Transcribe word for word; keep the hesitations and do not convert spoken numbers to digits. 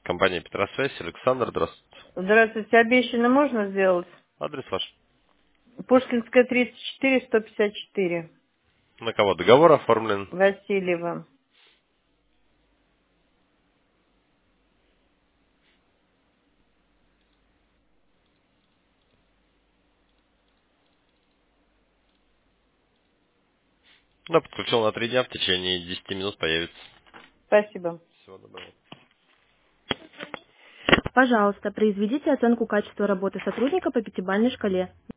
Компания Петросвязь, Александр, здравствуйте. Здравствуйте. Обещано можно сделать? Адрес ваш. Пушкинская, тридцать четыре, сто пятьдесят четыре. На кого договор оформлен? Васильева. Да, подключил на три дня, в течение десяти минут появится. Спасибо. Всего доброго. Пожалуйста, произведите оценку качества работы сотрудника по пятибалльной шкале.